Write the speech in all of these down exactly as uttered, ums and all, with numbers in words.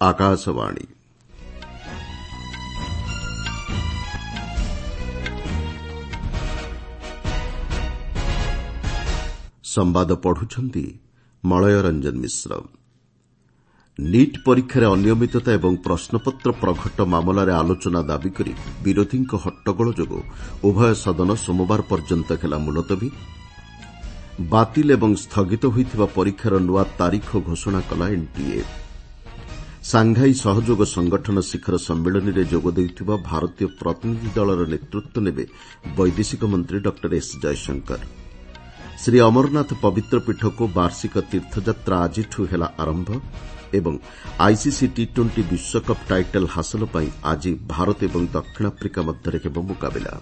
आकाशवाणी संवाद पढ़ुछंती मलय रंजन मिश्र। नीट परीक्षार अनियमितता एवं प्रश्नपत्र प्रघट मामलार आलोचना दाबी करी विरोधीଙ୍କ हट्टगोल जोगु उभय सदन सोमवार पर्यंत खेला मुलतवी। बातिल एवं स्थगित होइथिबा परीक्षार नुआ तारीख घोषणा कला एनटीए। सांघाई सहयोग संगठन शिखर सम्मेलन में जोग देउथिबा भारतीय प्रतिनिधि दलर नेतृत्व नेबे वैदेशिक मंत्री डॉक्टर एस जयशंकर। श्री अमरनाथ पवित्र पीठ को वार्षिक तीर्थयात्रा आजिठू हेला आरंभ एवं आईसीसी टी ट्वेंटी विश्वकप टाइटल हासिल पर आज भारत एवं दक्षिण आफ्रिका मध्य हेब मुकाबिला।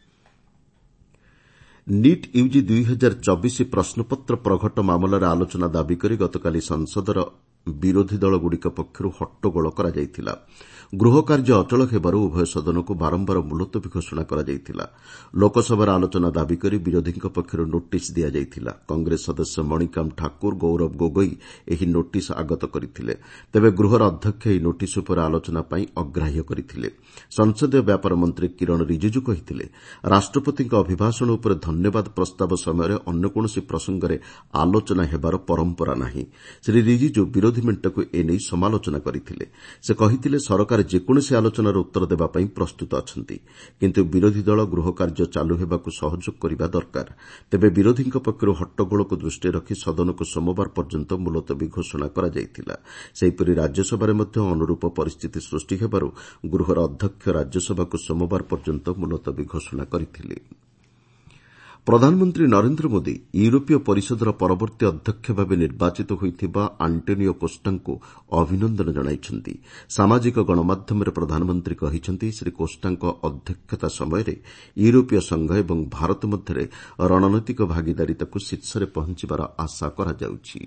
नीट यूजी दुई हजार चौबीस प्रश्नपत्र प्रघट मामलार आलोचना दाबी कर गतकाली संसदर विरोधी दलगुड़िक पक्षर हट्टगोल करा जायतिला। गृह कार्य अचल हेबारु उभय सदन को बारंबार मुलतवी घोषणा करा जायतिला। लोकसभार आलोचना दाबी कर विरोधीଙ୍କ पक्षर नोटिस दिया जायतिला। कांग्रेस सदस्य मणिकाम ठाकुर गौरव गोगोई एही नोटिस आगत करथिले। तेबे गृहर अध्यक्ष एही नोटिस उपर आलोचना पई अग्राह्य करथिले। संसदीय व्यापार मंत्री किरण रिजिजू कहिथिले राष्ट्रपतिଙ୍କ अभिभाषण उपर धन्यवाद प्रस्ताव समय अन्य कोनोसी प्रसंगरे आलोचना हेबार परंपरा नाही। श्री रिजिजू विरोधी मेंटको एनै समालोचना करथिले। से कहिथिले सरकार जेकोसी आलोचनार उत्तर देबा पई प्रस्तुत अछंती, किंतु विरोधी दल गृह कार्य चालू हेबाकु सहयोग करिबा दरकार। तेबे विरोधीଙ୍କ पक्षरु हट्टगोलको दृष्टि रखी सदन को सोमवार पर्यंत मुलतवी घोषणा करा जायतिला। सेहिपरि राज्यसभारे मध्य अनुरूप परिस्थिति सृष्टि हेबारु गृहर अध्यक्ष राज्यसभा को सोमवार पर्यंत मुलतवी घोषणा करथिले। प्रधानमंत्री नरेन्द्र मोदी यूरोपीय परिषदर परवर्ती अध्यक्ष भाव निर्वाचित होइथिबा आंटोनियो कोस्टाଙ୍କୁ अभिनंदन जणाइछन्ति। सामाजिक गणमाध्यम प्रधानमंत्री कहिछन्ति श्री कोस्टाଙ୍କ अध्यक्षता समय यूरोपीय संघ एवं भारत मध्य रणनैतिक भागीदारिताକୁ शीर्षरे पहुंचीबार आशा करा जाउछि।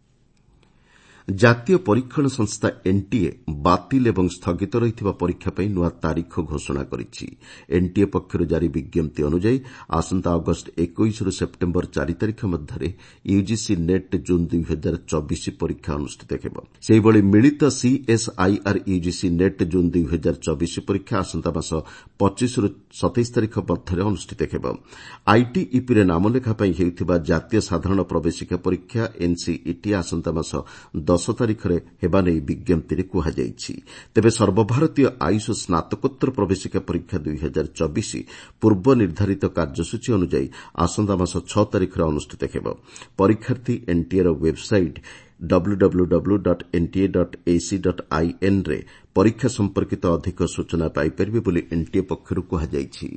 जातीय परीक्षण संस्था एनटीए बातिल एवं स्थगित रहिथिबा परीक्षा पई नुआ तारीख घोषणा करिछि। एनटीए पक्षरु जारी विज्ञप्ति अनुसार आसंता अगस्त इक्कीस रु सेप्टेम्बर चार तारीख मध्यरे यूजीसी नेट जून दुई हजार चौबीस परीक्षा अनुष्ठित हेब। सेहिभଳି मिलित सीएसआईआर यूजीसी नेट जून दुई हजार चौबीस परीक्षा आसंता मास पच्चीस रु सत्ताईस तारीख मध्यरे अनुष्ठित हेब। आईटीईपी रे नामलेखा पई हेउथिबा जातीय साधारण प्रवेशिका परीक्षा एनसीईटी आसंता मास दस तारीख हेबा नै विज्ञप्ति कुहाଯାଇଛି। तेबे सर्वभारतीय आयुष स्नातकोत्तर प्रवेशिका परीक्षा दुई हजार चौबीस पूर्व निर्धारित कार्यसूची अनुसार आसंता मास छह तारीख अनुष्ठित हेब। परीक्षार्थी NTA website W W W dot NTA dot AC dot IN रे परीक्षा संपर्कित अधिक सूचना पाइपारे बोली एनटीए पक्षरु कुहाଯାଇଛି।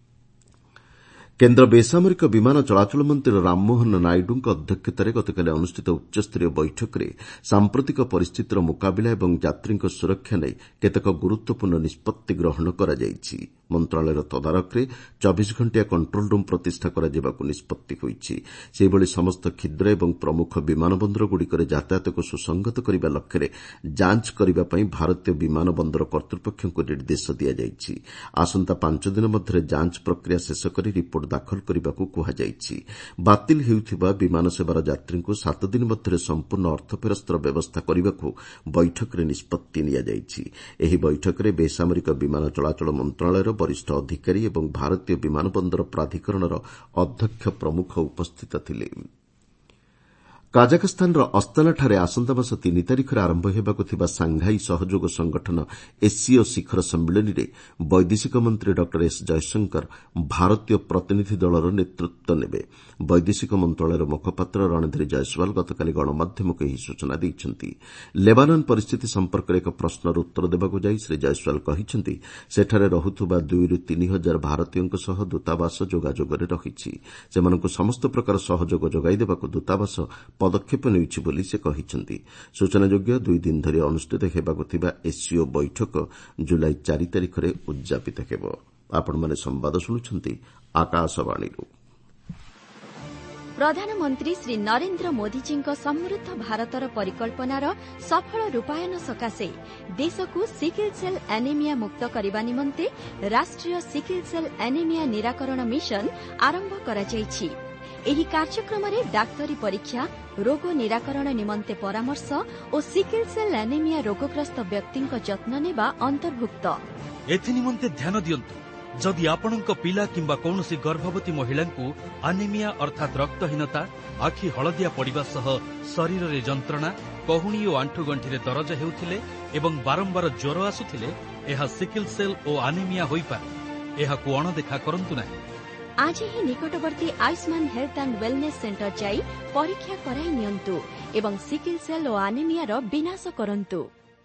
केन्द्र बेसामरिक विमान चलाचल मंत्री राममोहन नायडूଙ୍କ अध्यक्षतार गतकाली अनुष्ठित उच्चस्तरीय बैठक में सांप्रतिक परिस्थितिर मुकाबिला एवं यात्रीଙ୍କ सुरक्षा नै केतेक गुरुत्वपूर्ण निष्पत्ति ग्रहण करा जायछि। मंत्रालयर तदारखरे चौबीस घंटिया कंट्रोल रूम प्रतिष्ठा करा जेबाकु निष्पत्ति होईछि। सेहिभଳି समस्त क्षुद्र एवं प्रमुख विमान बंदर गुड़िकरे यातायात को सुसंगत करबा लक्ष्य जांच करबा पई भारतीय विमान बंदर कर्तृपक्षको निर्देश दिया जायछि। आसंता पांच दिन मध्यरे जांच प्रक्रिया शेष करी रिपोर्ट दाखल करबाकू कुहाଯାଇଛି। बातिल हेउथिबा विमान सेवार यात्रीଙ୍କୁ सात दिन मध्यरे संपूर्ण अर्थ फेरस्तर व्यवस्था करबाकू बैठकरे निष्पत्ति निया जायछि। एही बैठकरे बेसामरिक विमान चलाचल मंत्रालयर वरिष्ठ अधिकारी एवं भारतीय विमान बंदर प्राधिकरणर अध्यक्ष प्रमुख उपस्थित थिले। काजाखस्तानर अस्तानाଠାରେ आसंता मास तीन तारिखରେ आरंभ ହେବାକୁ ଥିବା ସାଂଘାଇ ସହଯୋଗ ସଂଗଠନ ଏସସିଓ ଶିଖର ସମ୍ମିଳନୀରେ ବୈଦେଶିକ ମନ୍ତ୍ରୀ ଡକ୍ଟର ଏସ୍ ଜୟଶଙ୍କର ଭାରତୀୟ ପ୍ରତିନିଧି ଦଳର ନେତୃତ୍ୱ ନେବେ। ବୈଦେଶିକ ମନ୍ତ୍ରଣାଳୟର ମୁଖପାତ୍ର ରଣଧୀର ଜୟସ୍ୱାଲ ଗତକାଲି ଗଣମାଧ୍ୟମକୁ ଏହି ସୂଚନା ଦେଇଛନ୍ତି। ଲେବାନନ ପରିସ୍ଥିତି ସମ୍ପର୍କରେ ଏକ ପ୍ରଶ୍ନର ଉତ୍ତର ଦେବାକୁ ଯାଇ ଶ୍ରୀ ଜୟସ୍ୱାଲ କହିଛନ୍ତି ସେଠାରେ ରହୁଥିବା ଦୁଇରୁ ତିନି ହଜାର ଭାରତୀୟଙ୍କ ସହ ଦୂତାବାସ ଯୋଗାଯୋଗରେ ରହିଛି। ସେମାନଙ୍କୁ ସମସ୍ତ ପ୍ରକାର ସହଯୋଗ ଯୋଗାଇ ଦେବାକୁ ଦୂତାବାସ पदक्षेप नेउछि बोली से कहिसंती। सूचनायोग्य दुई दिन धरी अनुष्ठित हेबाकु थिबा एससीओ बैठक जुलाई चार तारिख रे उद्यापित हेबो। आपण माने संवाद सुनुछंती आकाशवाणीरु। प्रधानमंत्री श्री नरेन्द्र मोदीजीଙ୍କ समृद्ध भारतर परिकल्पनार सफल रूपायन सकाशे देशको सिकल सेल एनीमिया मुक्त करबा निमन्ते राष्ट्रिय सिकल सेल एनीमिया निराकरण मिशन आरंभ करा जायछि। ଏହି କାର୍ଯ୍ୟକ୍ରମରେ ଡାକ୍ତରୀ ପରୀକ୍ଷା, ରୋଗ ନିରାକରଣ ନିମନ୍ତେ ପରାମର୍ଶ ଓ ସିକିଲ୍ ସେଲ୍ ଆନିମିଆ ରୋଗଗ୍ରସ୍ତ ବ୍ୟକ୍ତିଙ୍କ ଯତ୍ନ ନେବା ଅନ୍ତର୍ଭୁକ୍ତ। ଏଥିନିମନ୍ତେ ଧ୍ୟାନ ଦିଅନ୍ତୁ, ଯଦି ଆପଣଙ୍କ ପିଲା କିମ୍ବା କୌଣସି ଗର୍ଭବତୀ ମହିଳାଙ୍କୁ ଆନିମିଆ ଅର୍ଥାତ୍ ରକ୍ତହୀନତା, ଆଖି ହଳଦିଆ ପଡ଼ିବା ସହ ଶରୀରରେ ଯନ୍ତ୍ରଣା, କହୁଣୀ ଓ ଆଣ୍ଠୁଗଣ୍ଠିରେ ଦରଜ ହେଉଥିଲେ ଏବଂ ବାରମ୍ବାର ଜ୍ୱର ଆସୁଥିଲେ, ଏହା ସିକିଲ୍ ସେଲ୍ ଓ ଆନିମିଆ ହୋଇପାରେ। ଏହାକୁ ଅଣଦେଖା କରନ୍ତୁ ନାହିଁ। ଆଜି ହିଁ ନିକଟବର୍ତ୍ତୀ Ayushman health and wellness centre ଯାଇ ପରୀକ୍ଷା କରାଇ ନିଅନ୍ତୁ ଏବଂ ସିକିଲ୍ ସେଲ୍ ଓ ଆନିମିଆର ବିନାଶ କରନ୍ତୁ।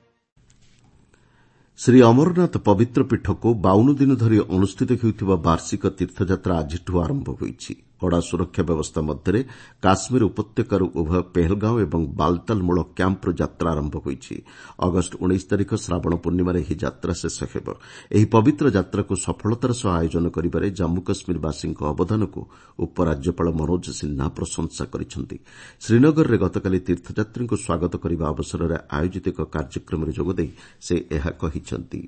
ଶ୍ରୀ ଅମରନାଥ ପବିତ୍ର ପୀଠକୁ ବାଉନ ଦିନ ଧରି ଅନୁଷ୍ଠିତ ହେଉଥିବା ବାର୍ଷିକ ତୀର୍ଥଯାତ୍ରା ଆଜିଠୁ ଆରମ୍ଭ ହୋଇଛି। କଡ଼ା ସୁରକ୍ଷା ବ୍ୟବସ୍ଥା ମଧ୍ୟରେ କାଶ୍ମୀର ଉପତ୍ୟକାରୁ ଉଭୟ ପେହେଲଗାଁଓ ଏବଂ ବାଲତାଲ ମୂଳ କ୍ୟାମ୍ପରୁ ଯାତ୍ରା ଆରମ୍ଭ ହୋଇଛି। ଅଗଷ୍ଟ ଉଣେଇଶ ତାରିଖ ଶ୍ରାବଣ ପୂର୍ଣ୍ଣିମାରେ ଏହି ଯାତ୍ରା ଶେଷ ହେବ। ଏହି ପବିତ୍ର ଯାତ୍ରାକୁ ସଫଳତାର ସହ ଆୟୋଜନ କରିବାରେ ଜାମ୍ମୁ କାଶ୍ମୀରବାସୀଙ୍କ ଅବଦାନକୁ ଉପରାଜ୍ୟପାଳ ମନୋଜ ସିହ୍ନା ପ୍ରଶଂସା କରିଛନ୍ତି। ଶ୍ରୀନଗରରେ ଗତକାଲି ତୀର୍ଥଯାତ୍ରୀଙ୍କୁ ସ୍ୱାଗତ କରିବା ଅବସରରେ ଆୟୋଜିତ ଏକ କାର୍ଯ୍ୟକ୍ରମରେ ଯୋଗଦେଇ ସେ ଏହା କହିଛନ୍ତି।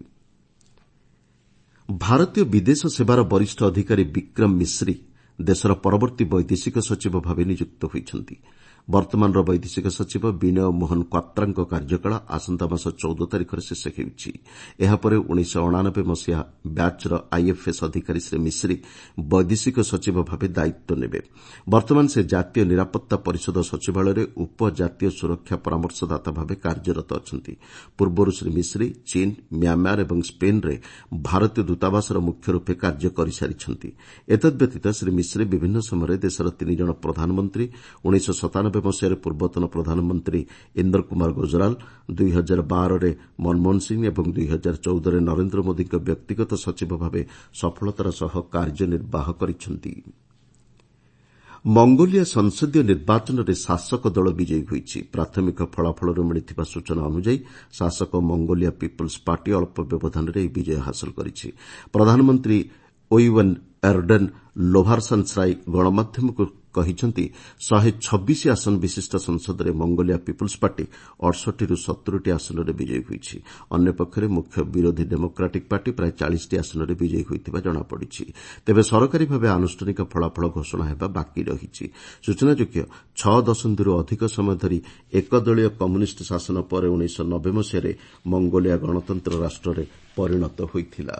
ଭାରତୀୟ ବିଦେଶ ସେବାର ବରିଷ୍ଠ ଅଧିକାରୀ ବିକ୍ରମ ମିଶ୍ରି ଦେଶର ପରବର୍ତ୍ତୀ ବୈଦେଶିକ ସଚିବ ଭାବେ ନିଯୁକ୍ତ ହୋଇଛନ୍ତି। ବର୍ତ୍ତମାନର ବୈଦେଶିକ ସଚିବ ବିନୟ ମୋହନ କ୍ୱାତ୍ରାଙ୍କ କାର୍ଯ୍ୟକାଳ ଆସନ୍ତା ମାସ ଚଉଦ ତାରିଖରେ ଶେଷ ହେଉଛି। ଏହାପରେ ଉଣେଇଶହ ଅଣାନବେ ମସିହା ବ୍ୟାଚ୍ର ଆଇଏଫ୍ଏସ୍ ଅଧିକାରୀ ଶ୍ରୀ ମିଶ୍ରି ବୈଦେଶିକ ସଚିବ ଭାବେ ଦାୟିତ୍ୱ ନେବେ। ବର୍ତ୍ତମାନ ସେ ଜାତୀୟ ନିରାପତ୍ତା ପରିଷଦ ସଚିବାଳୟରେ ଉପଜାତୀୟ ସୁରକ୍ଷା ପରାମର୍ଶଦାତା ଭାବେ କାର୍ଯ୍ୟରତ ଅଛନ୍ତି। ପୂର୍ବରୁ ଶ୍ରୀ ମିଶ୍ରି ଚୀନ୍, ମ୍ୟାମାର ଏବଂ ସ୍ପେନ୍ରେ ଭାରତୀୟ ଦୂତାବାସର ମୁଖ୍ୟ ରୂପେ କାର୍ଯ୍ୟ କରିସାରିଛନ୍ତି। ଏତଦ୍ବ୍ୟତୀତ ଶ୍ରୀ ମିଶ୍ରି ବିଭିନ୍ନ ସମୟରେ ଦେଶର ତିନି ଜଣ ପ୍ରଧାନମନ୍ତ୍ରୀ, ଉଣେଇଶହ ସତାନବେ ମସିହାରେ ପୂର୍ବତନ ପ୍ରଧାନମନ୍ତ୍ରୀ ଇନ୍ଦର କୁମାର ଗୁଜରାଲ, ଦୁଇ ହଜାର ବାରରେ ମନମୋହନ ସିଂ ଏବଂ ଦୁଇ ହଜାର ଚଉଦରେ ନରେନ୍ଦ୍ର ମୋଦିଙ୍କ ବ୍ୟକ୍ତିଗତ ସଚିବ ଭାବେ ସଫଳତାର ସହ କାର୍ଯ୍ୟନିର୍ବାହ କରିଛନ୍ତି। ମଙ୍ଗୋଲିଆ ସଂସଦୀୟ ନିର୍ବାଚନରେ ଶାସକ ଦଳ ବିଜୟୀ ହୋଇଛି। ପ୍ରାଥମିକ ଫଳାଫଳରୁ ମିଳିଥିବା ସୂଚନା ଅନୁଯାୟୀ ଶାସକ ମଙ୍ଗୋଲିଆ ପିପୁଲ୍ସ ପାର୍ଟି ଅଳ୍ପ ବ୍ୟବଧାନରେ ଏହି ବିଜୟ ହାସଲ କରିଛି। ପ୍ରଧାନମନ୍ତ୍ରୀ ଓଇୱେନ୍ ଏର୍ଡେନ୍ ଲୋଭାରସାନ୍ସ୍ରାଇ ଗଣମାଧ୍ୟମକୁ କହିଛନ୍ତି, ଶହେ ଛବିଶ ଆସନ ବିଶିଷ୍ଟ ସଂସଦରେ ମଙ୍ଗୋଲିଆ ପିପୁଲ୍ସ ପାର୍ଟି ଅଠଷଠିରୁ ସତୁରୀଟି ଆସନରେ ବିଜୟୀ ହୋଇଛି। ଅନ୍ୟପକ୍ଷରେ ମୁଖ୍ୟ ବିରୋଧୀ ଡେମୋକ୍ରାଟିକ୍ ପାର୍ଟି ପ୍ରାୟ ଚାଳିଶଟି ଆସନରେ ବିଜୟୀ ହୋଇଥିବା ଜଣାପଡ଼ିଛି। ତେବେ ସରକାରୀ ଭାବେ ଆନୁଷ୍ଠାନିକ ଫଳାଫଳ ଘୋଷଣା ହେବା ବାକି ରହିଛି। ସୂଚନାଯୋଗ୍ୟ, ଛଅ ଦଶନ୍ଧିରୁ ଅଧିକ ସମୟ ଧରି ଏକଦଳୀୟ କମ୍ୟୁନିଷ୍ଟ ଶାସନ ପରେ ଉଣେଇଶହ ନବେ ମସିହାରେ ମଙ୍ଗୋଲିଆ ଗଣତନ୍ତ୍ର ରାଷ୍ଟ୍ରରେ ପରିଣତ ହୋଇଥିଲା।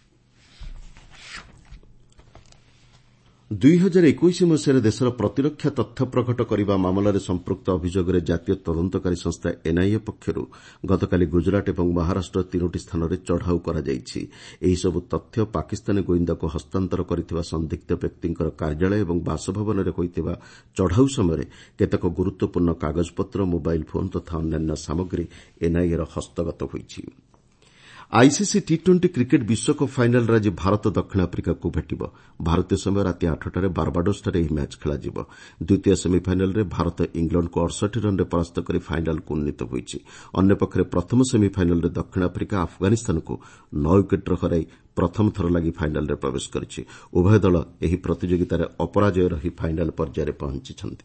ଦୁଇ ହଜାର ଏକୋଇଶ ମସିହାରେ ଦେଶର ପ୍ରତିରକ୍ଷା ତଥ୍ୟ ପ୍ରଘଟ କରିବା ମାମଲାରେ ସମ୍ପୃକ୍ତ ଅଭିଯୋଗରେ ଜାତୀୟ ତଦନ୍ତକାରୀ ସଂସ୍ଥା ଏନ୍ଆଇଏ ପକ୍ଷରୁ ଗତକାଲି ଗୁଜରାଟ ଏବଂ ମହାରାଷ୍ଟ୍ର ତିନୋଟି ସ୍ଥାନରେ ଚଢ଼ାଉ କରାଯାଇଛି। ଏହିସବୁ ତଥ୍ୟ ପାକିସ୍ତାନୀ ଗୋଇନ୍ଦାକୁ ହସ୍ତାନ୍ତର କରିଥିବା ସନ୍ଦିଗ୍ଧ ବ୍ୟକ୍ତିଙ୍କର କାର୍ଯ୍ୟାଳୟ ଏବଂ ବାସଭବନରେ ହୋଇଥିବା ଚଢ଼ାଉ ସମୟରେ କେତେକ ଗୁରୁତ୍ୱପୂର୍ଣ୍ଣ କାଗଜପତ୍ର, ମୋବାଇଲ୍ ଫୋନ୍ ତଥା ଅନ୍ୟାନ୍ୟ ସାମଗ୍ରୀ ଏନ୍ଆଇଏର ହସ୍ତଗତ ହୋଇଛି। ଆଇସିସି ଟି ଟ୍ୱେଣ୍ଟି କ୍ରିକେଟ୍ ବିଶ୍ୱକପ୍ ଫାଇନାଲ୍ରେ ଆଜି ଭାରତ ଦକ୍ଷିଣ ଆଫ୍ରିକାକୁ ଭେଟିବ। ଭାରତୀୟ ସମୟ ରାତି ଆଠଟାରେ ବାରବାଡୋସ୍ଠାରେ ଏହି ମ୍ୟାଚ୍ ଖେଳାଯିବ। ଦ୍ୱିତୀୟ ସେମିଫାଇନାଲ୍ରେ ଭାରତ ଇଂଲଣ୍ଡକୁ ଅଠଷଠି ରନ୍ରେ ପରାସ୍ତ କରି ଫାଇନାଲ୍କୁ ଉନ୍ନୀତ ହୋଇଛି। ଅନ୍ୟପକ୍ଷରେ ପ୍ରଥମ ସେମିଫାଇନାଲ୍ରେ ଦକ୍ଷିଣ ଆଫ୍ରିକା ଆଫଗାନିସ୍ତାନକୁ ନଅ ୱିକେଟ୍ରେ ହରାଇ ପ୍ରଥମ ଥର ଲାଗି ଫାଇନାଲ୍ରେ ପ୍ରବେଶ କରିଛି। ଉଭୟ ଦଳ ଏହି ପ୍ରତିଯୋଗିତାରେ ଅପରାଜୟ ରହି ଫାଇନାଲ୍ ପର୍ଯ୍ୟାୟରେ ପହଞ୍ଚିଛନ୍ତି।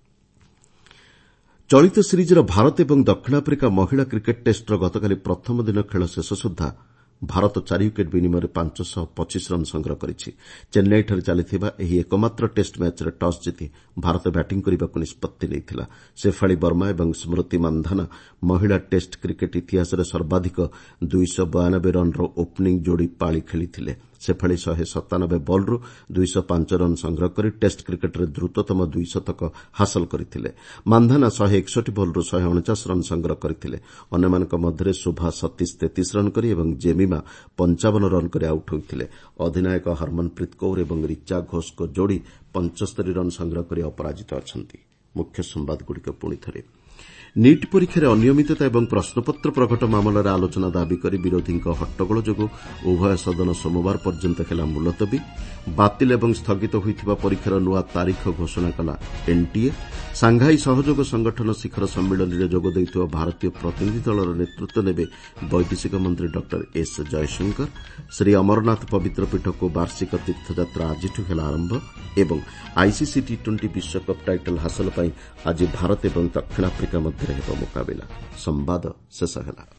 ଚଳିତ ସିରିଜ୍ର ଭାରତ ଏବଂ ଦକ୍ଷିଣ ଆଫ୍ରିକା ମହିଳା କ୍ରିକେଟ୍ ଟେଷ୍ଟର ଗତକାଲି ପ୍ରଥମ ଦିନ ଖେଳ ଶେଷ ସୁଦ୍ଧା ଭାରତ ଚାରି ୱିକେଟ୍ ବିନିମୟରେ ପାଞ୍ଚଶହ ପଚିଶ ରନ୍ ସଂଗ୍ରହ କରିଛି। ଚେନ୍ନାଇଠାରେ ଚାଲିଥିବା ଏହି ଏକମାତ୍ର ଟେଷ୍ଟ ମ୍ୟାଚ୍ରେ ଟସ୍ ଜିତି ଭାରତ ବ୍ୟାଟିଂ କରିବାକୁ ନିଷ୍ପତ୍ତି ନେଇଥିଲା। ଶେଫାଳି ବର୍ମା ଏବଂ ସ୍ମୃତି ମାନ୍ଧାନା ମହିଳା ଟେଷ୍ଟ କ୍ରିକେଟ୍ ଇତିହାସରେ ସର୍ବାଧିକ ଦୁଇଶହ ବୟାନବେ ରନ୍ର ଓପନିଂ ଯୋଡ଼ି ପାଳି ଖେଳିଥିଲେ। ଶେଫାଳି ଶହେ ସତାନବେ ବଲ୍ରୁ ଦୁଇଶହ ପାଞ୍ଚ ରନ୍ ସଂଗ୍ରହ କରି ଟେଷ୍ଟ କ୍ରିକେଟ୍ରେ ଦ୍ରୁତତମ ଦ୍ୱିଶତକ ହାସଲ କରିଥିଲେ। ମାନ୍ଧାନା ଶହେ ଏକଷଠି ବଲ୍ରୁ ଶହେ ଅଣଚାଶ ରନ୍ ସଂଗ୍ରହ କରିଥିଲେ। ଅନ୍ୟମାନଙ୍କ ମଧ୍ୟରେ ଶୋଭା ସତୀଶ ତେତିଶ ରନ୍ କରି ଏବଂ ଜେମିମା ପଞ୍ଚାବନ ରନ୍ କରି ଆଉଟ୍ ହୋଇଥିଲେ। ଅଧିନାୟକ ହରମନପ୍ରୀତ କୌର ଏବଂ ରିଚା ଘୋଷଙ୍କ ଯୋଡ଼ି ପଞ୍ଚସ୍ତରୀ ରନ୍ ସଂଗ୍ରହ କରି ଅପରାଜିତ ଅଛନ୍ତି। ମୁଖ୍ୟ ସମ୍ବାଦଗୁଡ଼ିକ ପୁଣି ଥରେ। ନିଟ୍ ପରୀକ୍ଷାରେ ଅନିୟମିତତା ଏବଂ ପ୍ରଶ୍ନପତ୍ର ପ୍ରଘଟ ମାମଲାରେ ଆଲୋଚନା ଦାବି କରି ବିରୋଧୀଙ୍କ ହଟ୍ଟଗୋଳ ଯୋଗୁଁ ଉଭୟ ସଦନ ସୋମବାର ପର୍ଯ୍ୟନ୍ତ ହେଲା ମୁଲତବୀ। ବାତିଲ ଏବଂ ସ୍ଥଗିତ ହୋଇଥିବା ପରୀକ୍ଷାର ନୂଆ ତାରିଖ ଘୋଷଣା କଲା ଏନ୍ଟିଏ। ସାଂଘାଇ ସହଯୋଗ ସଂଗଠନ ଶିଖର ସମ୍ମିଳନୀରେ ଯୋଗ ଦେଉଥିବା ଭାରତୀୟ ପ୍ରତିନିଧି ଦଳର ନେତୃତ୍ୱ ନେବେ ବୈଦେଶିକ ମନ୍ତ୍ରୀ ଡକ୍ଟର ଏସ୍ ଜୟଶଙ୍କର। ଶ୍ରୀ ଅମରନାଥ ପବିତ୍ର ପୀଠକୁ ବାର୍ଷିକ ତୀର୍ଥଯାତ୍ରା ଆଜିଠୁ ହେଲା ଆରମ୍ଭ ଏବଂ ଆଇସିସି ଟି ଟ୍ୱେଣ୍ଟି ବିଶ୍ୱକପ୍ ଟାଇଟଲ୍ ହାସଲ ପାଇଁ ଆଜି ଭାରତ ଏବଂ ଦକ୍ଷିଣ ଆଫ୍ରିକା ମଧ୍ୟରେ ହେବ ମୁକାବିଲା। ସମ୍ବାଦ ଶେଷ ହେଲା।